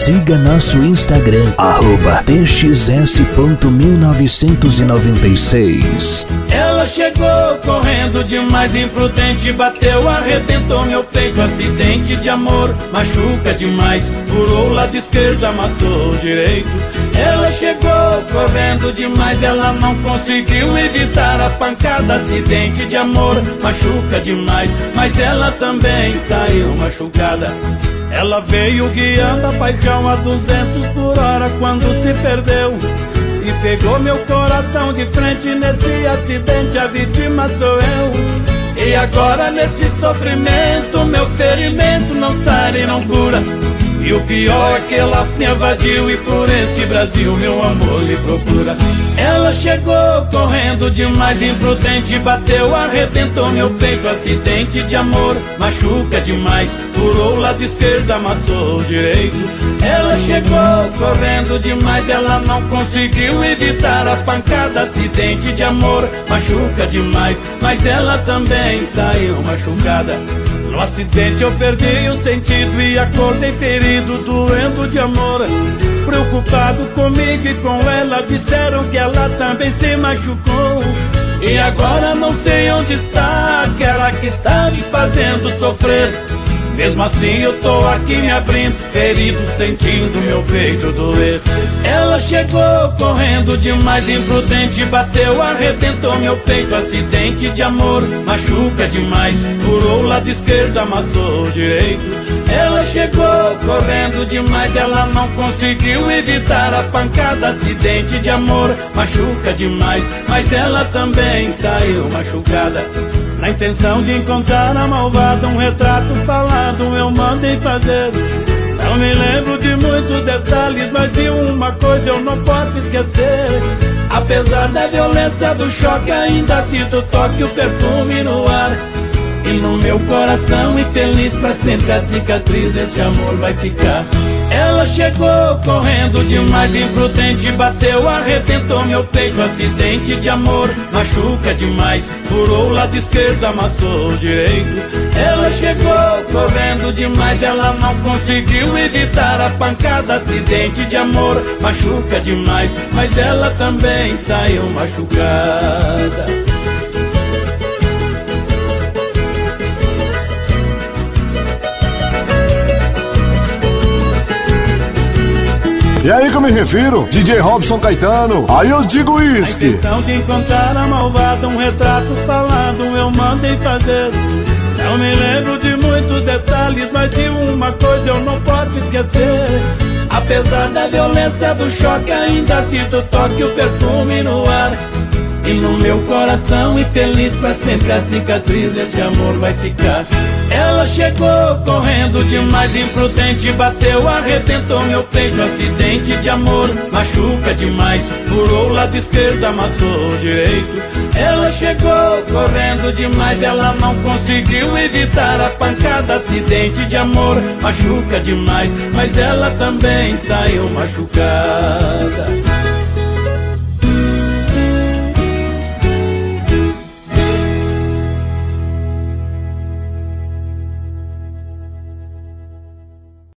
Siga nosso Instagram, @txs.1996. Ela chegou correndo demais, imprudente, bateu, arrebentou meu peito. Acidente de amor, machuca demais, furou o lado esquerdo, amassou o direito. Ela chegou correndo demais, ela não conseguiu evitar a pancada. Acidente de amor, machuca demais, mas ela também saiu machucada. Ela veio guiando a paixão a 200 por hora quando se perdeu e pegou meu coração de frente. Nesse acidente a vítima sou eu. E agora nesse sofrimento meu ferimento não sara e não cura. E o pior é que ela se evadiu e por esse Brasil meu amor lhe procura. Ela chegou correndo demais, imprudente, bateu, arrebentou meu peito. Acidente de amor, machuca demais, furou o lado esquerdo, amassou o direito. Ela chegou correndo demais, ela não conseguiu evitar a pancada. Acidente de amor, machuca demais, mas ela também saiu machucada. No acidente eu perdi o sentido e acordei ferido, doendo de amor. Preocupado comigo e com ela, disseram que ela também se machucou. E agora não sei onde está aquela que está me fazendo sofrer. Mesmo assim eu tô aqui me abrindo, ferido, sentindo meu peito doer. Ela chegou correndo demais, imprudente, bateu, arrebentou meu peito. Acidente de amor, machuca demais, furou o lado esquerdo, amassou o direito. Ela chegou correndo demais, ela não conseguiu evitar a pancada. Acidente de amor, machuca demais, mas ela também saiu machucada. Na intenção de encontrar a malvada, um retrato falado eu mandei fazer. Não me lembro de muitos detalhes, mas de uma coisa eu não posso esquecer. Apesar da violência do choque, ainda sinto o toque, o perfume no ar. E no meu coração infeliz, pra sempre a cicatriz desse amor vai ficar. Ela chegou correndo demais, imprudente, bateu, arrebentou meu peito. Acidente de amor, machuca demais, furou o lado esquerdo, amassou o direito. Ela chegou correndo demais, ela não conseguiu evitar a pancada. Acidente de amor, machuca demais, mas ela também saiu machucada. E aí que eu me refiro, DJ Robson Caetano, aí eu digo uísque. A intenção de encontrar a malvada, um retrato falado eu mandei fazer. Não me lembro de muitos detalhes, mas de uma coisa eu não posso esquecer. Apesar da violência do choque, ainda sinto o toque, o perfume no ar. E no meu coração infeliz, pra sempre a cicatriz desse amor vai ficar. Ela chegou correndo demais, imprudente, bateu, arrebentou meu peito. Acidente de amor, machuca demais, furou o lado esquerdo, amassou o direito. Ela chegou correndo demais, ela não conseguiu evitar a pancada. Acidente de amor, machuca demais, mas ela também saiu machucada.